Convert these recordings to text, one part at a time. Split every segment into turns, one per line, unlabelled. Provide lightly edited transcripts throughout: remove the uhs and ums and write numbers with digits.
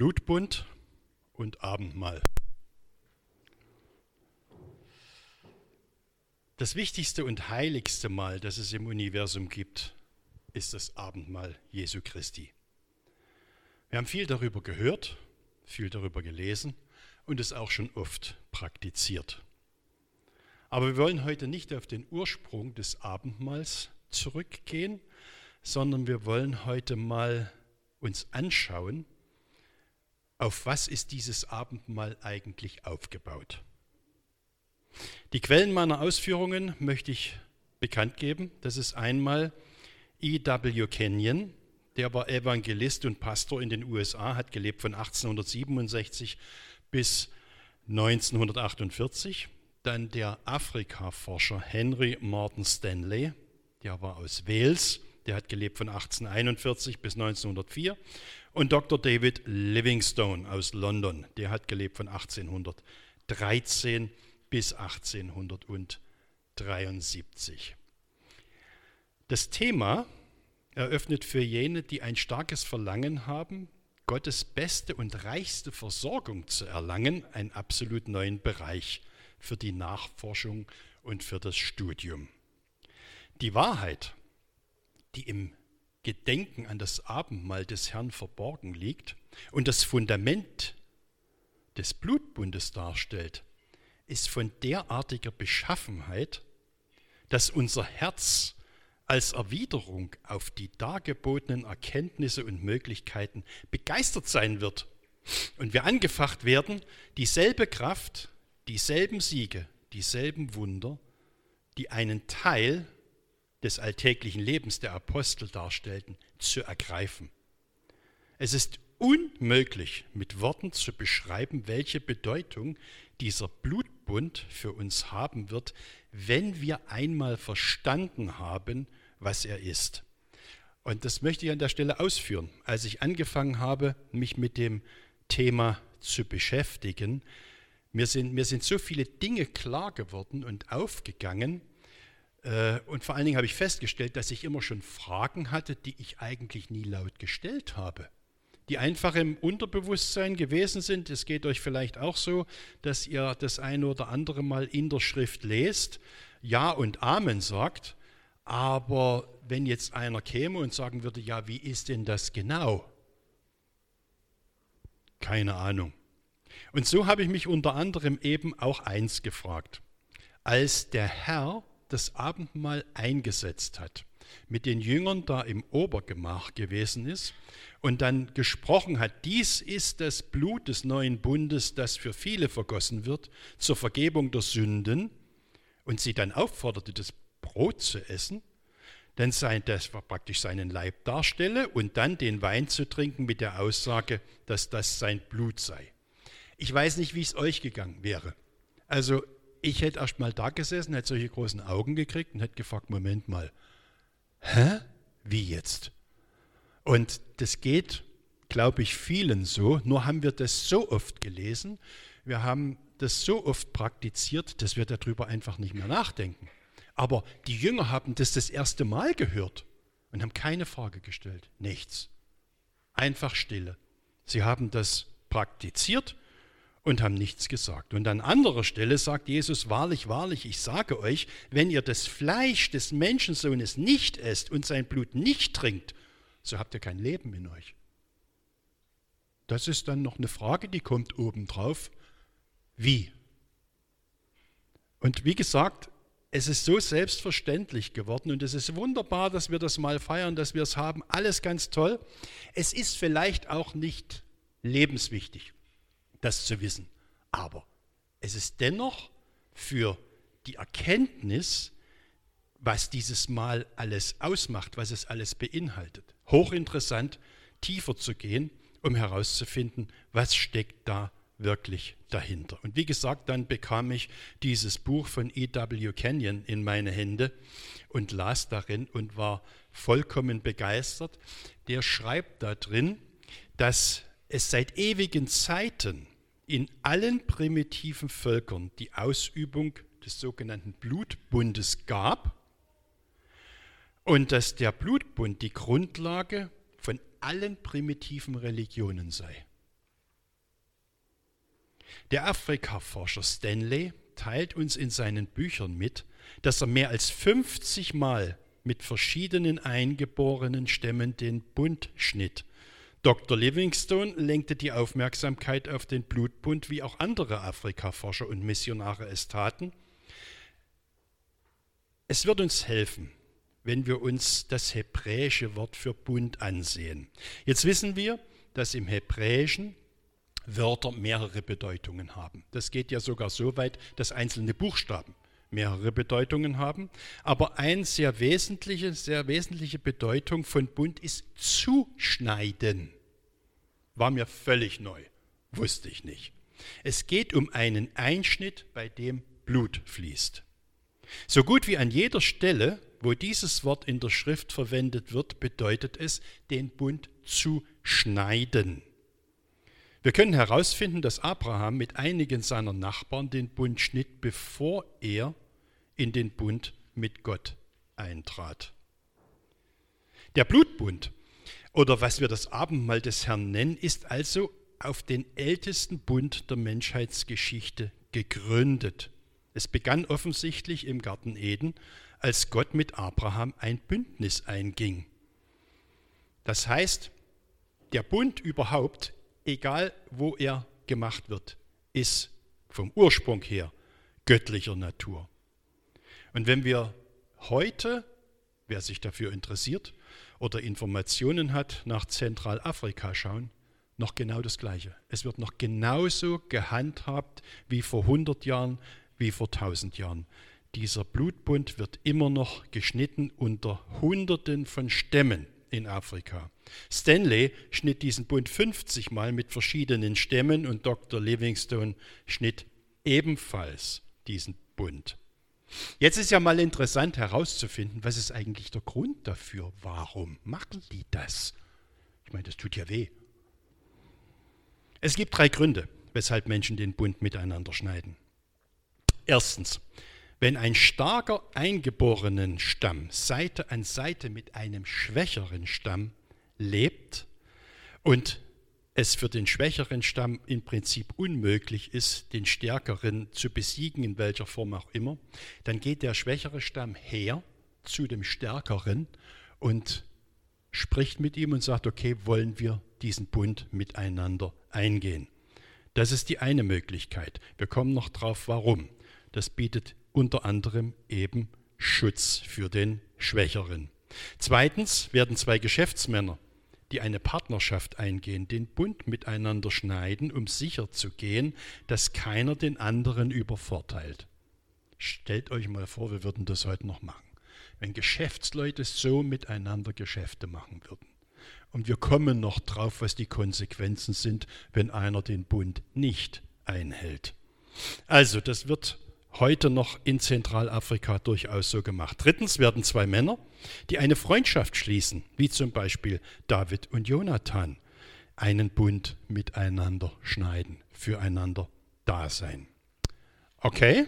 Blutbund und Abendmahl. Das wichtigste und heiligste Mahl, das es im Universum gibt, ist das Abendmahl Jesu Christi. Wir haben viel darüber gehört, viel darüber gelesen und es auch schon oft praktiziert. Aber wir wollen heute nicht auf den Ursprung des Abendmahls zurückgehen, sondern wir wollen heute mal uns anschauen, auf was ist dieses Abendmahl eigentlich aufgebaut. Die Quellen meiner Ausführungen möchte ich bekannt geben. Das ist einmal E.W. Kenyon, der war Evangelist und Pastor in den USA, hat gelebt von 1867 bis 1948. Dann der Afrika-Forscher Henry Morton Stanley, der war aus Wales, der hat gelebt von 1841 bis 1904. Und Dr. David Livingstone aus London, der hat gelebt von 1813 bis 1873. Das Thema eröffnet für jene, die ein starkes Verlangen haben, Gottes beste und reichste Versorgung zu erlangen, einen absolut neuen Bereich für die Nachforschung und für das Studium. Die Wahrheit, die im Gedenken an das Abendmahl des Herrn verborgen liegt und das Fundament des Blutbundes darstellt, ist von derartiger Beschaffenheit, dass unser Herz als Erwiderung auf die dargebotenen Erkenntnisse und Möglichkeiten begeistert sein wird und wir angefacht werden, dieselbe Kraft, dieselben Siege, dieselben Wunder, die einen Teil des alltäglichen Lebens der Apostel darstellten, zu ergreifen. Es ist unmöglich, mit Worten zu beschreiben, welche Bedeutung dieser Blutbund für uns haben wird, wenn wir einmal verstanden haben, was er ist. Und das möchte ich an der Stelle ausführen. Als ich angefangen habe, mich mit dem Thema zu beschäftigen, mir sind so viele Dinge klar geworden und aufgegangen, und vor allen Dingen habe ich festgestellt, dass ich immer schon Fragen hatte, die ich eigentlich nie laut gestellt habe, die einfach im Unterbewusstsein gewesen sind. Es geht euch vielleicht auch so, dass ihr das eine oder andere Mal in der Schrift lest, Ja und Amen sagt, aber wenn jetzt einer käme und sagen würde, ja, wie ist denn das genau? Keine Ahnung. Und so habe ich mich unter anderem eben auch eins gefragt. Als der Herr das Abendmahl eingesetzt hat, mit den Jüngern da im Obergemach gewesen ist und dann gesprochen hat, dies ist das Blut des neuen Bundes, das für viele vergossen wird, zur Vergebung der Sünden, und sie dann aufforderte, das Brot zu essen, dann das war praktisch seinen Leib darstelle, und dann den Wein zu trinken mit der Aussage, dass das sein Blut sei. Ich weiß nicht, wie es euch gegangen wäre. Also ich hätte erst mal da gesessen, hätte solche großen Augen gekriegt und hätte gefragt, Moment mal, hä? Wie jetzt? Und das geht, glaube ich, vielen so, nur haben wir das so oft gelesen, wir haben das so oft praktiziert, dass wir darüber einfach nicht mehr nachdenken. Aber die Jünger haben das erste Mal gehört und haben keine Frage gestellt, nichts. Einfach Stille. Sie haben das praktiziert und haben nichts gesagt. Und an anderer Stelle sagt Jesus, wahrlich, wahrlich, ich sage euch, wenn ihr das Fleisch des Menschensohnes nicht esst und sein Blut nicht trinkt, so habt ihr kein Leben in euch. Das ist dann noch eine Frage, die kommt obendrauf. Wie? Und wie gesagt, es ist so selbstverständlich geworden und es ist wunderbar, dass wir das mal feiern, dass wir es haben. Alles ganz toll. Es ist vielleicht auch nicht lebenswichtig, das zu wissen. Aber es ist dennoch für die Erkenntnis, was dieses Mahl alles ausmacht, was es alles beinhaltet, hochinteressant, tiefer zu gehen, um herauszufinden, was steckt da wirklich dahinter. Und wie gesagt, dann bekam ich dieses Buch von E.W. Kenyon in meine Hände und las darin und war vollkommen begeistert. Der schreibt da drin, dass es seit ewigen Zeiten in allen primitiven Völkern die Ausübung des sogenannten Blutbundes gab und dass der Blutbund die Grundlage von allen primitiven Religionen sei. Der Afrikaforscher Stanley teilt uns in seinen Büchern mit, dass er mehr als 50 Mal mit verschiedenen eingeborenen Stämmen den Bund schnitt. Dr. Livingstone lenkte die Aufmerksamkeit auf den Blutbund, wie auch andere Afrikaforscher und Missionare es taten. Es wird uns helfen, wenn wir uns das hebräische Wort für Bund ansehen. Jetzt wissen wir, dass im Hebräischen Wörter mehrere Bedeutungen haben. Das geht ja sogar so weit, dass einzelne Buchstaben mehrere Bedeutungen haben. Aber eine sehr wesentliche Bedeutung von Bund ist zuschneiden. War mir völlig neu, wusste ich nicht. Es geht um einen Einschnitt, bei dem Blut fließt. So gut wie an jeder Stelle, wo dieses Wort in der Schrift verwendet wird, bedeutet es, den Bund zu schneiden. Wir können herausfinden, dass Abraham mit einigen seiner Nachbarn den Bund schnitt, bevor er in den Bund mit Gott eintrat. Der Blutbund, oder was wir das Abendmahl des Herrn nennen, ist also auf den ältesten Bund der Menschheitsgeschichte gegründet. Es begann offensichtlich im Garten Eden, als Gott mit Abraham ein Bündnis einging. Das heißt, der Bund überhaupt, egal wo er gemacht wird, ist vom Ursprung her göttlicher Natur. Und wenn wir heute, wer sich dafür interessiert oder Informationen hat, nach Zentralafrika schauen, noch genau das Gleiche. Es wird noch genauso gehandhabt wie vor 100 Jahren, wie vor 1000 Jahren. Dieser Blutbund wird immer noch geschnitten unter Hunderten von Stämmen in Afrika. Stanley schnitt diesen Bund 50 Mal mit verschiedenen Stämmen und Dr. Livingstone schnitt ebenfalls diesen Bund. Jetzt ist ja mal interessant herauszufinden, was ist eigentlich der Grund dafür? Warum machen die das? Ich meine, das tut ja weh. Es gibt 3 Gründe, weshalb Menschen den Bund miteinander schneiden. Erstens, wenn ein starker eingeborenen Stamm Seite an Seite mit einem schwächeren Stamm lebt und es für den schwächeren Stamm im Prinzip unmöglich ist, den stärkeren zu besiegen, in welcher Form auch immer, dann geht der schwächere Stamm her zu dem stärkeren und spricht mit ihm und sagt, okay, wollen wir diesen Bund miteinander eingehen. Das ist die eine Möglichkeit. Wir kommen noch drauf, warum. Das bietet unter anderem eben Schutz für den Schwächeren. Zweitens werden 2 Geschäftsmänner, die eine Partnerschaft eingehen, den Bund miteinander schneiden, um sicherzugehen, dass keiner den anderen übervorteilt. Stellt euch mal vor, wir würden das heute noch machen. Wenn Geschäftsleute so miteinander Geschäfte machen würden. Und wir kommen noch drauf, was die Konsequenzen sind, wenn einer den Bund nicht einhält. Also, das wird heute noch in Zentralafrika durchaus so gemacht. Drittens werden 2 Männer, die eine Freundschaft schließen, wie zum Beispiel David und Jonathan, einen Bund miteinander schneiden, füreinander da sein. Okay,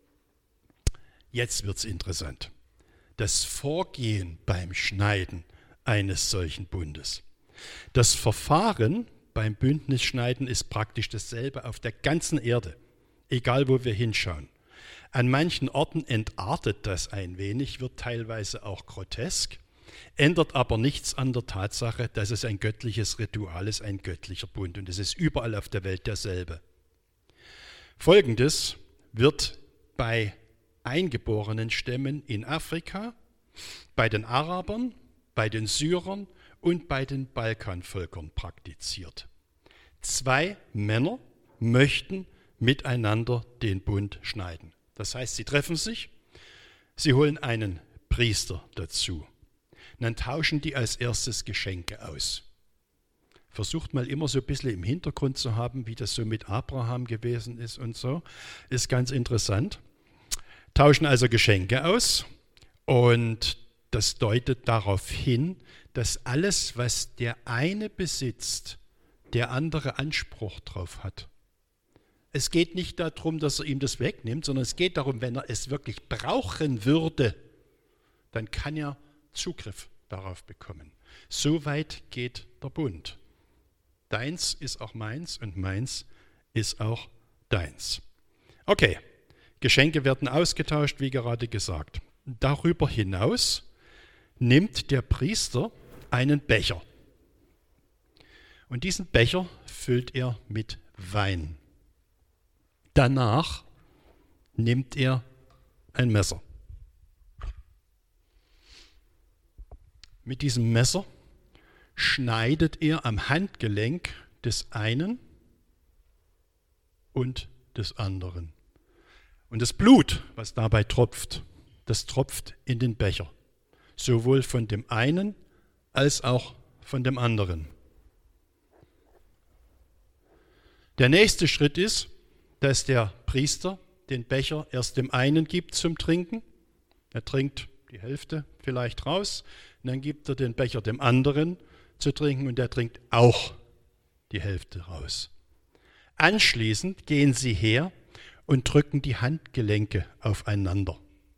jetzt wird's interessant. Das Vorgehen beim Schneiden eines solchen Bundes. Das Verfahren beim Bündnisschneiden ist praktisch dasselbe auf der ganzen Erde, egal wo wir hinschauen. An manchen Orten entartet das ein wenig, wird teilweise auch grotesk, ändert aber nichts an der Tatsache, dass es ein göttliches Ritual ist, ein göttlicher Bund. Und es ist überall auf der Welt derselbe. Folgendes wird bei eingeborenen Stämmen in Afrika, bei den Arabern, bei den Syrern und bei den Balkanvölkern praktiziert. 2 Männer möchten miteinander den Bund schneiden. Das heißt, sie treffen sich, sie holen einen Priester dazu. Und dann tauschen die als erstes Geschenke aus. Versucht mal immer so ein bisschen im Hintergrund zu haben, wie das so mit Abraham gewesen ist und so. Ist ganz interessant. Tauschen also Geschenke aus und das deutet darauf hin, dass alles, was der eine besitzt, der andere Anspruch drauf hat. Es geht nicht darum, dass er ihm das wegnimmt, sondern es geht darum, wenn er es wirklich brauchen würde, dann kann er Zugriff darauf bekommen. So weit geht der Bund. Deins ist auch meins und meins ist auch deins. Okay, Geschenke werden ausgetauscht, wie gerade gesagt. Darüber hinaus nimmt der Priester einen Becher. Und diesen Becher füllt er mit Wein. Danach nimmt er ein Messer. Mit diesem Messer schneidet er am Handgelenk des einen und des anderen. Und das Blut, was dabei tropft, das tropft in den Becher. Sowohl von dem einen als auch von dem anderen. Der nächste Schritt ist, dass der Priester den Becher erst dem einen gibt zum Trinken. Er trinkt die Hälfte vielleicht raus. Und dann gibt er den Becher dem anderen zu trinken und der trinkt auch die Hälfte raus. Anschließend gehen sie her und drücken die Handgelenke aufeinander.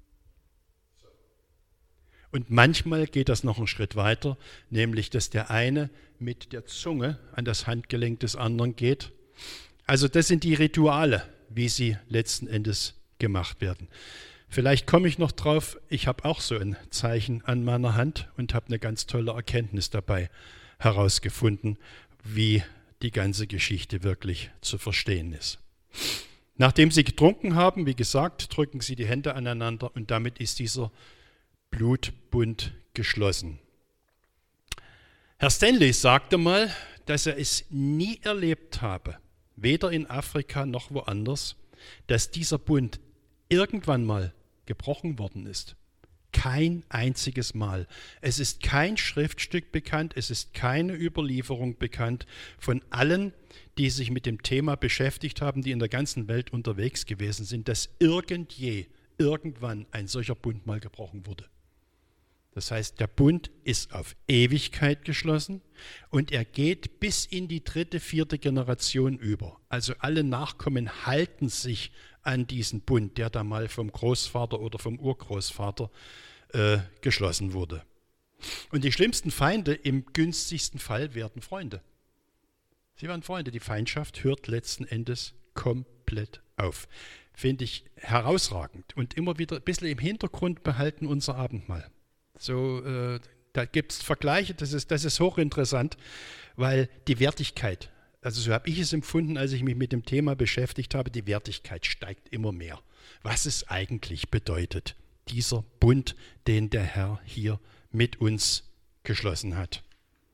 Und manchmal geht das noch einen Schritt weiter, nämlich dass der eine mit der Zunge an das Handgelenk des anderen geht. Also das sind die Rituale, wie sie letzten Endes gemacht werden. Vielleicht komme ich noch drauf, ich habe auch so ein Zeichen an meiner Hand und habe eine ganz tolle Erkenntnis dabei herausgefunden, wie die ganze Geschichte wirklich zu verstehen ist. Nachdem sie getrunken haben, wie gesagt, drücken sie die Hände aneinander und damit ist dieser Blutbund geschlossen. Herr Stanley sagte mal, dass er es nie erlebt habe, weder in Afrika noch woanders, dass dieser Bund irgendwann mal gebrochen worden ist. Kein einziges Mal. Es ist kein Schriftstück bekannt, es ist keine Überlieferung bekannt von allen, die sich mit dem Thema beschäftigt haben, die in der ganzen Welt unterwegs gewesen sind, dass irgendwann ein solcher Bund mal gebrochen wurde. Das heißt, der Bund ist auf Ewigkeit geschlossen und er geht bis in die 3., 4. Generation über. Also alle Nachkommen halten sich an diesen Bund, der da mal vom Großvater oder vom Urgroßvater geschlossen wurde. Und die schlimmsten Feinde im günstigsten Fall werden Freunde. Sie werden Freunde. Die Feindschaft hört letzten Endes komplett auf. Finde ich herausragend. Und immer wieder ein bisschen im Hintergrund behalten unser Abendmahl. So, da gibt es Vergleiche, das ist hochinteressant, weil die Wertigkeit, also so habe ich es empfunden, als ich mich mit dem Thema beschäftigt habe, die Wertigkeit steigt immer mehr. Was es eigentlich bedeutet, dieser Bund, den der Herr hier mit uns geschlossen hat.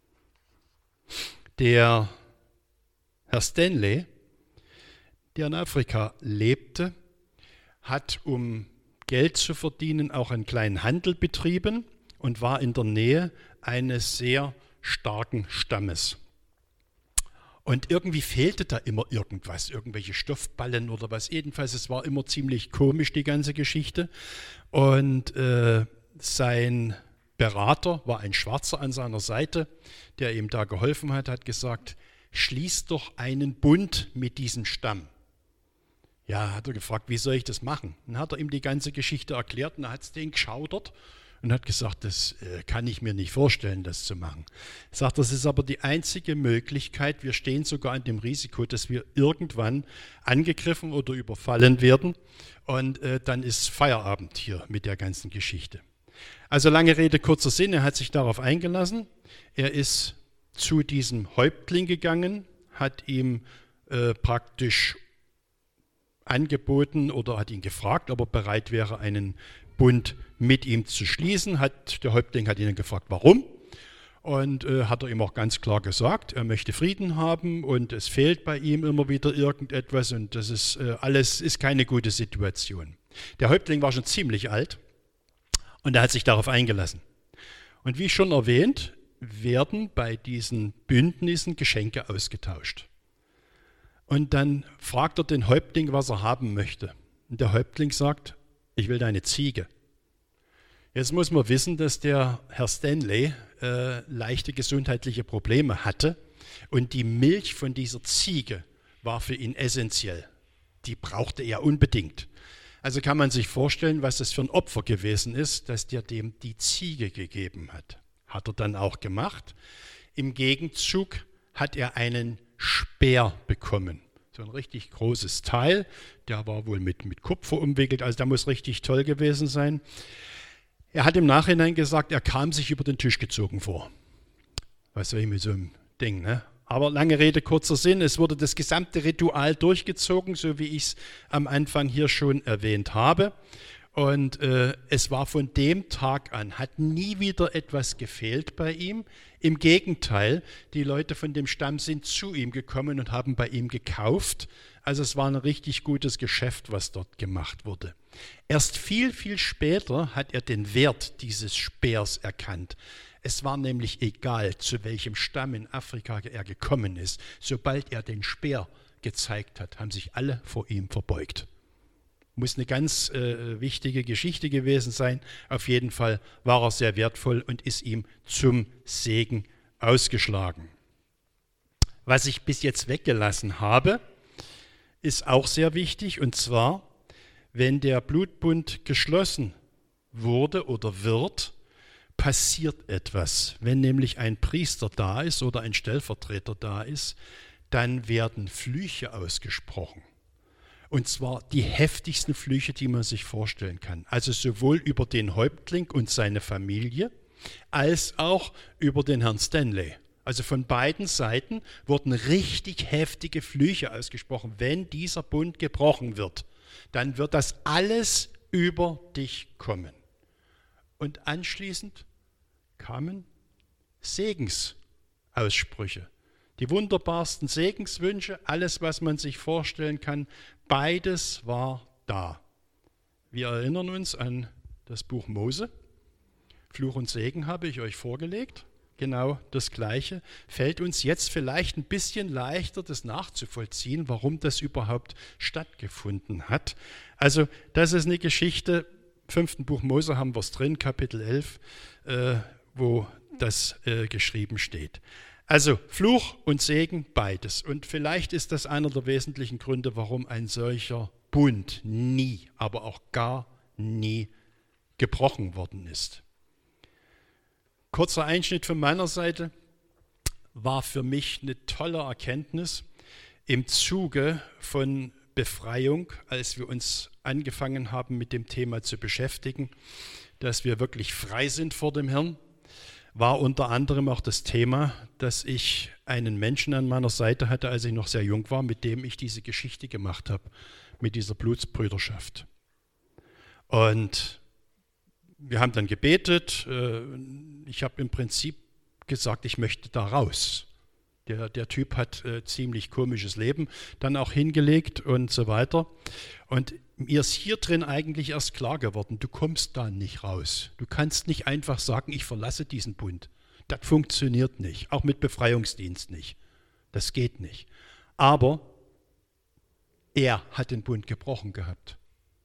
Der Herr Stanley, der in Afrika lebte, hat, um Geld zu verdienen, auch einen kleinen Handel betrieben und war in der Nähe eines sehr starken Stammes. Und irgendwie fehlte da immer irgendwas, irgendwelche Stoffballen oder was. Jedenfalls, es war immer ziemlich komisch, die ganze Geschichte. Und sein Berater war ein Schwarzer an seiner Seite, der ihm da geholfen hat, hat gesagt, schließ doch einen Bund mit diesem Stamm. Ja, hat er gefragt, wie soll ich das machen? Dann hat er ihm die ganze Geschichte erklärt und dann hat es den geschaudert und hat gesagt, das kann ich mir nicht vorstellen, das zu machen. Er sagt, das ist aber die einzige Möglichkeit, wir stehen sogar an dem Risiko, dass wir irgendwann angegriffen oder überfallen werden und dann ist Feierabend hier mit der ganzen Geschichte. Also lange Rede, kurzer Sinn, er hat sich darauf eingelassen, er ist zu diesem Häuptling gegangen, hat ihm praktisch angeboten oder hat ihn gefragt, ob er bereit wäre, einen Bund mit ihm zu schließen. Der Häuptling hat ihn gefragt, warum? Und hat er ihm auch ganz klar gesagt, er möchte Frieden haben und es fehlt bei ihm immer wieder irgendetwas und das ist alles ist keine gute Situation. Der Häuptling war schon ziemlich alt und er hat sich darauf eingelassen. Und wie schon erwähnt, werden bei diesen Bündnissen Geschenke ausgetauscht. Und dann fragt er den Häuptling, was er haben möchte. Und der Häuptling sagt, ich will deine Ziege. Jetzt muss man wissen, dass der Herr Stanley leichte gesundheitliche Probleme hatte und die Milch von dieser Ziege war für ihn essentiell. Die brauchte er unbedingt. Also kann man sich vorstellen, was das für ein Opfer gewesen ist, dass der dem die Ziege gegeben hat. Hat er dann auch gemacht. Im Gegenzug hat er einen Speer bekommen. So ein richtig großes Teil, der war wohl mit Kupfer umwickelt, also der muss richtig toll gewesen sein. Er hat im Nachhinein gesagt, er kam sich über den Tisch gezogen vor. Was soll ich mit so einem Ding, ne? Aber lange Rede, kurzer Sinn, es wurde das gesamte Ritual durchgezogen, so wie ich es am Anfang hier schon erwähnt habe. Und es war von dem Tag an, hat nie wieder etwas gefehlt bei ihm. Im Gegenteil, die Leute von dem Stamm sind zu ihm gekommen und haben bei ihm gekauft. Also es war ein richtig gutes Geschäft, was dort gemacht wurde. Erst viel, viel später hat er den Wert dieses Speers erkannt. Es war nämlich egal, zu welchem Stamm in Afrika er gekommen ist. Sobald er den Speer gezeigt hat, haben sich alle vor ihm verbeugt. Muss eine ganz wichtige Geschichte gewesen sein. Auf jeden Fall war er sehr wertvoll und ist ihm zum Segen ausgeschlagen. Was ich bis jetzt weggelassen habe, ist auch sehr wichtig. Und zwar, wenn der Blutbund geschlossen wurde oder wird, passiert etwas. Wenn nämlich ein Priester da ist oder ein Stellvertreter da ist, dann werden Flüche ausgesprochen. Und zwar die heftigsten Flüche, die man sich vorstellen kann. Also sowohl über den Häuptling und seine Familie, als auch über den Herrn Stanley. Also von beiden Seiten wurden richtig heftige Flüche ausgesprochen. Wenn dieser Bund gebrochen wird, dann wird das alles über dich kommen. Und anschließend kamen Segensaussprüche. Die wunderbarsten Segenswünsche, alles, was man sich vorstellen kann, beides war da. Wir erinnern uns an das Buch Mose. Fluch und Segen habe ich euch vorgelegt. Genau das Gleiche. Fällt uns jetzt vielleicht ein bisschen leichter, das nachzuvollziehen, warum das überhaupt stattgefunden hat. Also das ist eine Geschichte, im 5. Buch Mose haben wir es drin, Kapitel 11, wo das geschrieben steht. Also Fluch und Segen, beides. Und vielleicht ist das einer der wesentlichen Gründe, warum ein solcher Bund nie, aber auch gar nie gebrochen worden ist. Kurzer Einschnitt von meiner Seite war für mich eine tolle Erkenntnis im Zuge von Befreiung, als wir uns angefangen haben, mit dem Thema zu beschäftigen, dass wir wirklich frei sind vor dem Herrn. War unter anderem auch das Thema, dass ich einen Menschen an meiner Seite hatte, als ich noch sehr jung war, mit dem ich diese Geschichte gemacht habe, mit dieser Blutsbrüderschaft. Und wir haben dann gebetet. Ich habe im Prinzip gesagt, ich möchte da raus. Der Typ hat ziemlich komisches Leben dann auch hingelegt und so weiter. Und mir ist hier drin eigentlich erst klar geworden, du kommst da nicht raus. Du kannst nicht einfach sagen, ich verlasse diesen Bund. Das funktioniert nicht, auch mit Befreiungsdienst nicht. Das geht nicht. Aber er hat den Bund gebrochen gehabt.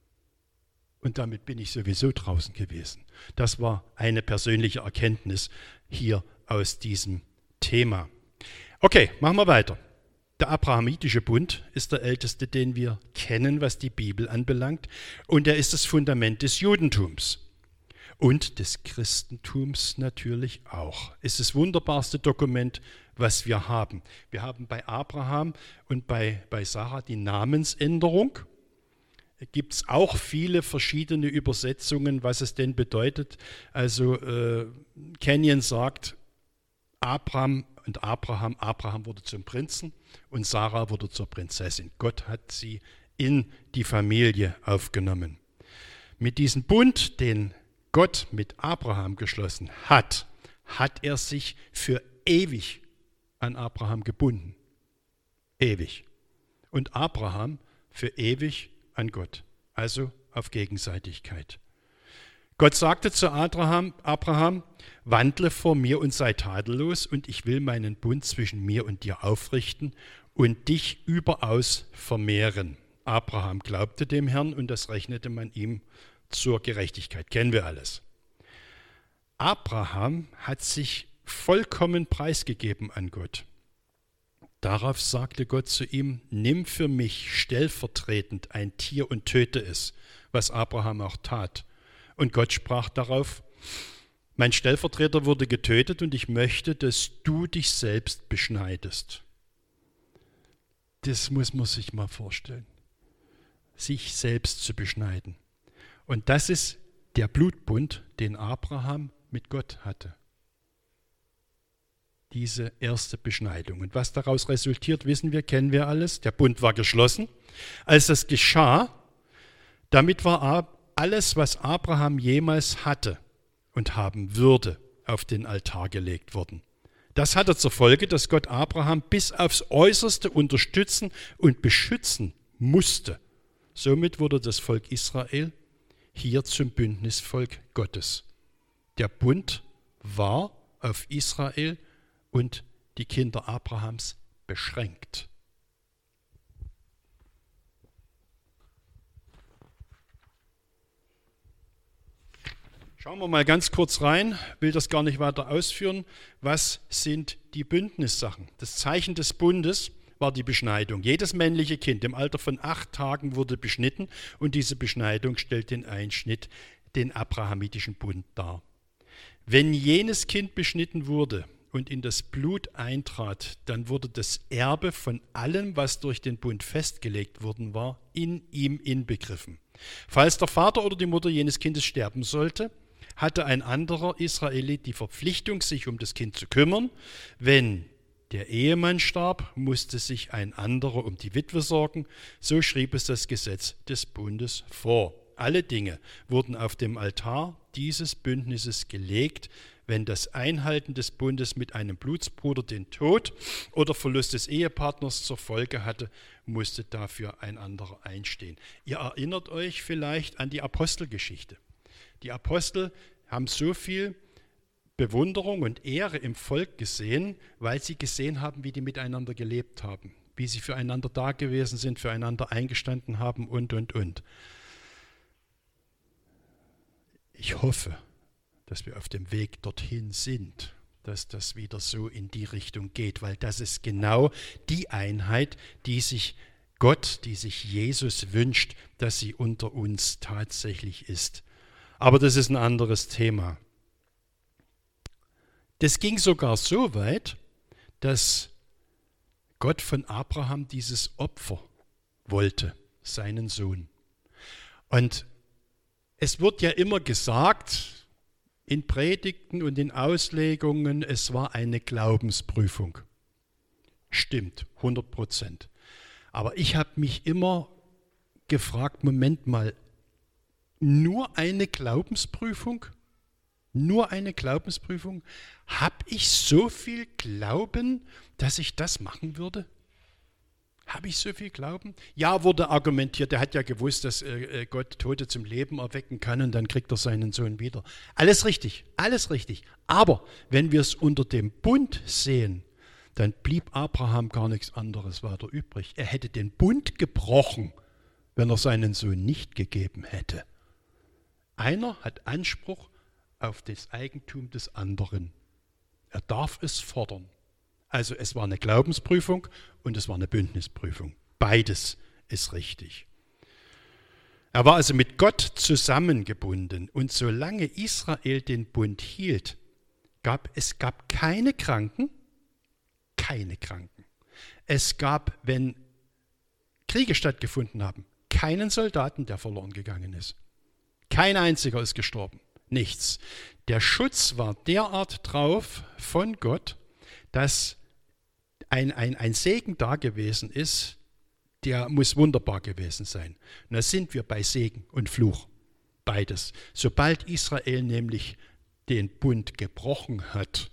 Und damit bin ich sowieso draußen gewesen. Das war eine persönliche Erkenntnis hier aus diesem Thema. Okay, machen wir weiter. Der abrahamitische Bund ist der älteste, den wir kennen, was die Bibel anbelangt. Und er ist das Fundament des Judentums. Und des Christentums natürlich auch. Ist das wunderbarste Dokument, was wir haben. Wir haben bei Abraham und bei Sarah die Namensänderung. Gibt es auch viele verschiedene Übersetzungen, was es denn bedeutet. Also Kenyon sagt, Abraham wurde zum Prinzen und Sarah wurde zur Prinzessin. Gott hat sie in die Familie aufgenommen. Mit diesem Bund, den Gott mit Abraham geschlossen hat, hat er sich für ewig an Abraham gebunden. Ewig. Und Abraham für ewig an Gott. Also auf Gegenseitigkeit. Gott sagte zu Abraham, wandle vor mir und sei tadellos, und ich will meinen Bund zwischen mir und dir aufrichten und dich überaus vermehren. Abraham glaubte dem Herrn und das rechnete man ihm zur Gerechtigkeit. Kennen wir alles. Abraham hat sich vollkommen preisgegeben an Gott. Darauf sagte Gott zu ihm, nimm für mich stellvertretend ein Tier und töte es, was Abraham auch tat. Und Gott sprach darauf, mein Stellvertreter wurde getötet und ich möchte, dass du dich selbst beschneidest. Das muss man sich mal vorstellen. Sich selbst zu beschneiden. Und das ist der Blutbund, den Abraham mit Gott hatte. Diese erste Beschneidung. Und was daraus resultiert, wissen wir, kennen wir alles. Der Bund war geschlossen. Als das geschah, damit war alles, was Abraham jemals hatte und haben würde, auf den Altar gelegt worden. Das hatte zur Folge, dass Gott Abraham bis aufs Äußerste unterstützen und beschützen musste. Somit wurde das Volk Israel hier zum Bündnisvolk Gottes. Der Bund war auf Israel und die Kinder Abrahams beschränkt. Schauen wir mal ganz kurz rein, will das gar nicht weiter ausführen. Was sind die Bündnissachen? Das Zeichen des Bundes war die Beschneidung. Jedes männliche Kind im Alter von 8 Tagen wurde beschnitten und diese Beschneidung stellt den Einschnitt, den abrahamitischen Bund dar. Wenn jenes Kind beschnitten wurde und in das Blut eintrat, dann wurde das Erbe von allem, was durch den Bund festgelegt worden war, in ihm inbegriffen. Falls der Vater oder die Mutter jenes Kindes sterben sollte, hatte ein anderer Israelit die Verpflichtung, sich um das Kind zu kümmern. Wenn der Ehemann starb, musste sich ein anderer um die Witwe sorgen. So schrieb es das Gesetz des Bundes vor. Alle Dinge wurden auf dem Altar dieses Bündnisses gelegt, wenn das Einhalten des Bundes mit einem Blutsbruder den Tod oder Verlust des Ehepartners zur Folge hatte, musste dafür ein anderer einstehen. Ihr erinnert euch vielleicht an die Apostelgeschichte. Die Apostel haben so viel Bewunderung und Ehre im Volk gesehen, weil sie gesehen haben, wie die miteinander gelebt haben, wie sie füreinander da gewesen sind, füreinander eingestanden haben und. Ich hoffe, dass wir auf dem Weg dorthin sind, dass das wieder so in die Richtung geht, weil das ist genau die Einheit, die sich Gott, die sich Jesus wünscht, dass sie unter uns tatsächlich ist. Aber das ist ein anderes Thema. Das ging sogar so weit, dass Gott von Abraham dieses Opfer wollte, seinen Sohn. Und es wird ja immer gesagt, in Predigten und in Auslegungen, es war eine Glaubensprüfung. Stimmt, 100%. Aber ich habe mich immer gefragt, Moment mal, nur eine Glaubensprüfung? Nur eine Glaubensprüfung? Habe ich so viel Glauben, dass ich das machen würde? Habe ich so viel Glauben? Ja, wurde argumentiert, er hat ja gewusst, dass Gott Tote zum Leben erwecken kann und dann kriegt er seinen Sohn wieder. Alles richtig, alles richtig. Aber wenn wir es unter dem Bund sehen, dann blieb Abraham gar nichts anderes weiter übrig. Er hätte den Bund gebrochen, wenn er seinen Sohn nicht gegeben hätte. Einer hat Anspruch auf das Eigentum des anderen. Er darf es fordern. Also es war eine Glaubensprüfung und es war eine Bündnisprüfung. Beides ist richtig. Er war also mit Gott zusammengebunden und solange Israel den Bund hielt, gab es keine Kranken. Es gab, wenn Kriege stattgefunden haben, keinen Soldaten, der verloren gegangen ist. Kein einziger ist gestorben. Nichts. Der Schutz war derart drauf von Gott, dass ein Segen da gewesen ist, der muss wunderbar gewesen sein. Und da sind wir bei Segen und Fluch. Beides. Sobald Israel nämlich den Bund gebrochen hat,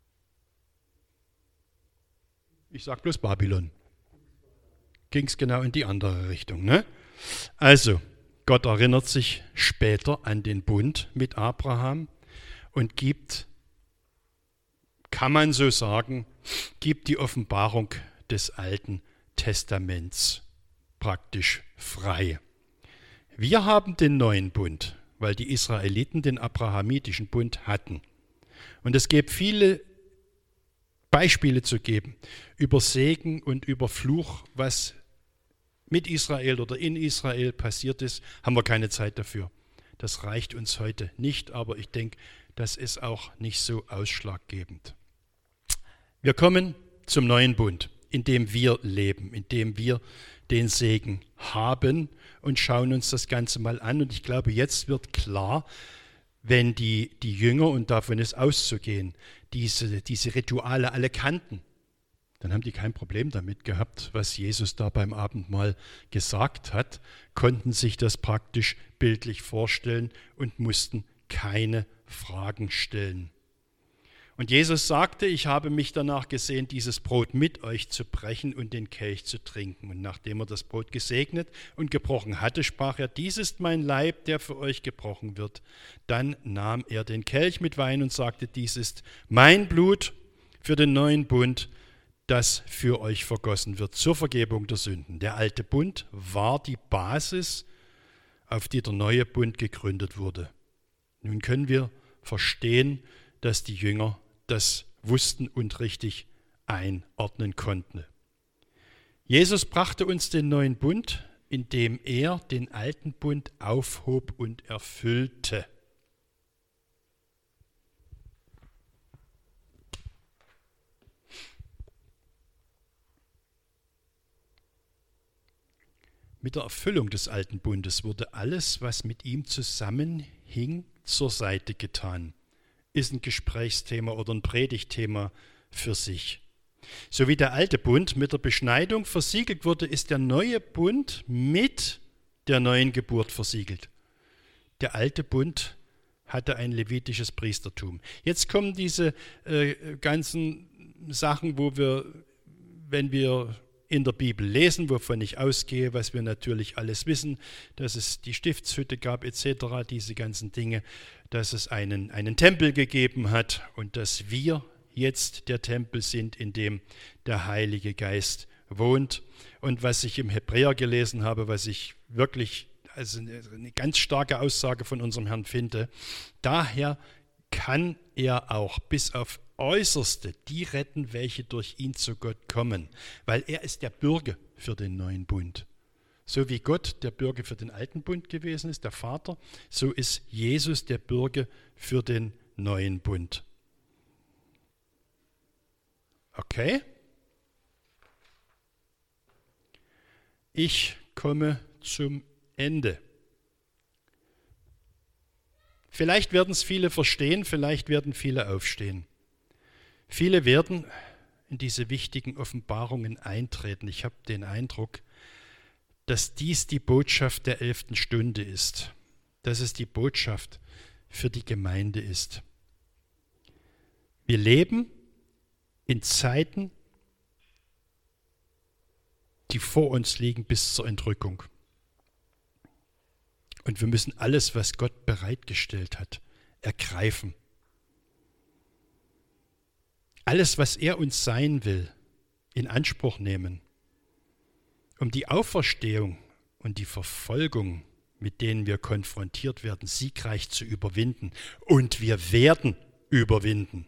ich sage bloß Babylon, ging es genau in die andere Richtung. Ne? Also, Gott erinnert sich später an den Bund mit Abraham und gibt, kann man so sagen, gibt die Offenbarung des Alten Testaments praktisch frei. Wir haben den neuen Bund, weil die Israeliten den abrahamitischen Bund hatten. Und es gibt viele Beispiele zu geben über Segen und über Fluch, was mit Israel oder in Israel passiert ist, haben wir keine Zeit dafür. Das reicht uns heute nicht, aber ich denke, das ist auch nicht so ausschlaggebend. Wir kommen zum neuen Bund. in dem wir leben, in dem wir den Segen haben und schauen uns das Ganze mal an. Und ich glaube, jetzt wird klar, wenn die Jünger, und davon ist auszugehen, diese Rituale alle kannten, dann haben die kein Problem damit gehabt, was Jesus da beim Abendmahl gesagt hat, konnten sich das praktisch bildlich vorstellen und mussten keine Fragen stellen. Und Jesus sagte, ich habe mich danach gesehen, dieses Brot mit euch zu brechen und den Kelch zu trinken. Und nachdem er das Brot gesegnet und gebrochen hatte, sprach er, dies ist mein Leib, der für euch gebrochen wird. Dann nahm er den Kelch mit Wein und sagte, dies ist mein Blut für den neuen Bund, das für euch vergossen wird zur Vergebung der Sünden. Der alte Bund war die Basis, auf die der neue Bund gegründet wurde. Nun können wir verstehen, dass die Jünger das wussten und richtig einordnen konnten. Jesus brachte uns den neuen Bund, indem er den alten Bund aufhob und erfüllte. Mit der Erfüllung des alten Bundes wurde alles, was mit ihm zusammenhing, zur Seite getan. Ist ein Gesprächsthema oder ein Predigtthema für sich. So wie der alte Bund mit der Beschneidung versiegelt wurde, ist der neue Bund mit der neuen Geburt versiegelt. Der alte Bund hatte ein levitisches Priestertum. Jetzt kommen diese ganzen Sachen, wo wir, wenn wir in der Bibel lesen, wovon ich ausgehe, was wir natürlich alles wissen, dass es die Stiftshütte gab etc., diese ganzen Dinge, dass es einen Tempel gegeben hat und dass wir jetzt der Tempel sind, in dem der Heilige Geist wohnt. Und was ich im Hebräer gelesen habe, was ich wirklich also eine ganz starke Aussage von unserem Herrn finde, daher kann er auch bis auf Äußerste die retten, welche durch ihn zu Gott kommen, weil er ist der Bürger für den neuen Bund. So wie Gott der Bürger für den alten Bund gewesen ist, der Vater, so ist Jesus der Bürger für den neuen Bund. Okay? Ich komme zum Ende. Vielleicht werden es viele verstehen, vielleicht werden viele aufstehen. Viele werden in diese wichtigen Offenbarungen eintreten. Ich habe den Eindruck, dass dies die Botschaft der 11. Stunde ist, dass es die Botschaft für die Gemeinde ist. Wir leben in Zeiten, die vor uns liegen bis zur Entrückung. Und wir müssen alles, was Gott bereitgestellt hat, ergreifen. Alles, was er uns sein will, in Anspruch nehmen, um die Auferstehung und die Verfolgung, mit denen wir konfrontiert werden, siegreich zu überwinden. Und wir werden überwinden.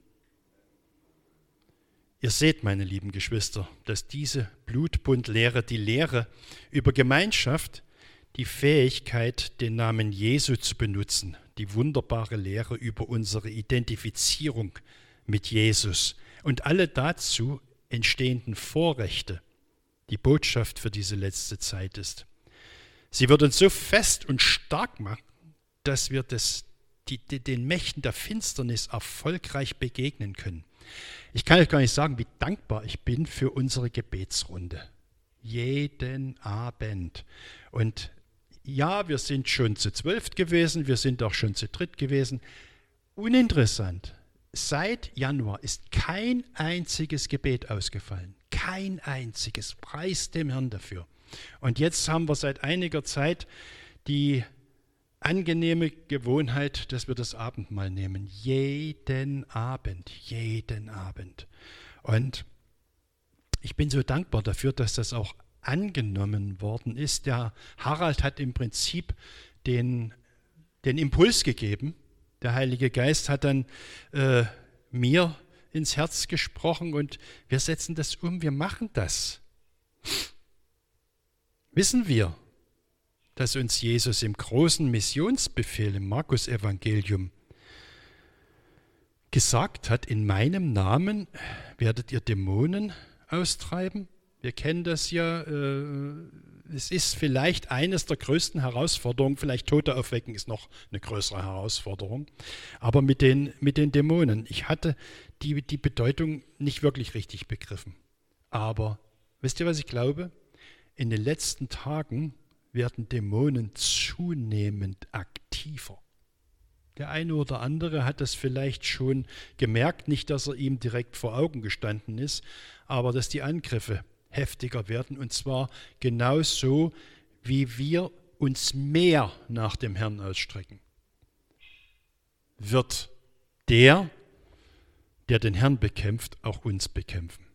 Ihr seht, meine lieben Geschwister, dass diese Blutbundlehre, die Lehre über Gemeinschaft, die Fähigkeit, den Namen Jesu zu benutzen, die wunderbare Lehre über unsere Identifizierung mit Jesus und alle dazu entstehenden Vorrechte, die Botschaft für diese letzte Zeit ist. Sie wird uns so fest und stark machen, dass wir den Mächten der Finsternis erfolgreich begegnen können. Ich kann euch gar nicht sagen, wie dankbar ich bin für unsere Gebetsrunde. Jeden Abend. Und ja, wir sind schon zu 12 gewesen, wir sind auch schon zu 3 gewesen. Uninteressant. Seit Januar ist kein einziges Gebet ausgefallen. Kein einziges. Preis dem Herrn dafür. Und jetzt haben wir seit einiger Zeit die angenehme Gewohnheit, dass wir das Abendmahl nehmen. Jeden Abend. Jeden Abend. Und ich bin so dankbar dafür, dass das auch angenommen worden ist. Der Harald hat im Prinzip den Impuls gegeben. Der Heilige Geist hat dann mir ins Herz gesprochen und wir setzen das um, wir machen das. Wissen wir, dass uns Jesus im großen Missionsbefehl im Markus-Evangelium gesagt hat, in meinem Namen werdet ihr Dämonen austreiben Wir kennen das ja. Es ist vielleicht eines der größten Herausforderungen, vielleicht Tote aufwecken ist noch eine größere Herausforderung, aber mit den Dämonen. Ich hatte die Bedeutung nicht wirklich richtig begriffen. Aber wisst ihr, was ich glaube? In den letzten Tagen werden Dämonen zunehmend aktiver. Der eine oder andere hat das vielleicht schon gemerkt, nicht, dass er ihm direkt vor Augen gestanden ist, aber dass die Angriffe heftiger werden, und zwar genauso, wie wir uns mehr nach dem Herrn ausstrecken, wird der den Herrn bekämpft, auch uns bekämpfen.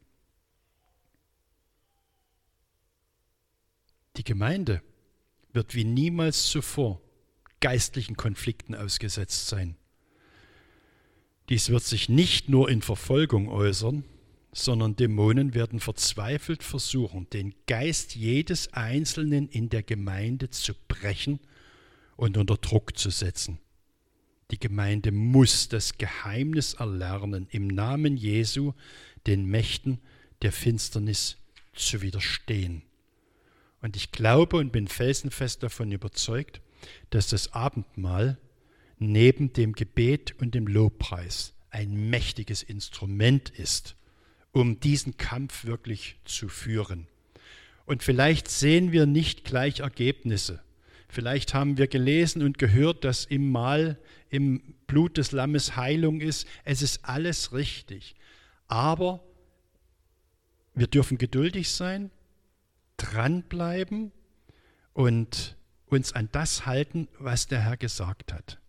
Die Gemeinde wird wie niemals zuvor geistlichen Konflikten ausgesetzt sein. Dies wird sich nicht nur in Verfolgung äußern, sondern Dämonen werden verzweifelt versuchen, den Geist jedes Einzelnen in der Gemeinde zu brechen und unter Druck zu setzen. Die Gemeinde muss das Geheimnis erlernen, im Namen Jesu den Mächten der Finsternis zu widerstehen. Und ich glaube und bin felsenfest davon überzeugt, dass das Abendmahl neben dem Gebet und dem Lobpreis ein mächtiges Instrument ist, um diesen Kampf wirklich zu führen. Und vielleicht sehen wir nicht gleich Ergebnisse. Vielleicht haben wir gelesen und gehört, dass im Mahl, im Blut des Lammes Heilung ist. Es ist alles richtig. Aber wir dürfen geduldig sein, dranbleiben und uns an das halten, was der Herr gesagt hat.